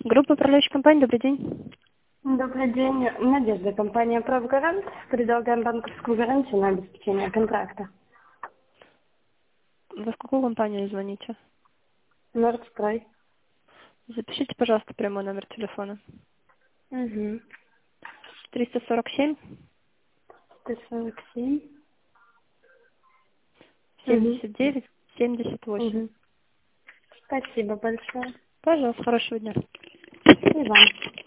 Группа управляющей компании, добрый день. Добрый день. Надежда, компания «Правгарант». Предлагаем банковскую гарантию на обеспечение контракта. Вы в какую компанию звоните? Нордстрой. Запишите, пожалуйста, прямой номер телефона. Угу. 347 147. Угу. 79 78. Угу. Спасибо большое. Пожалуйста, хорошего дня. И вам.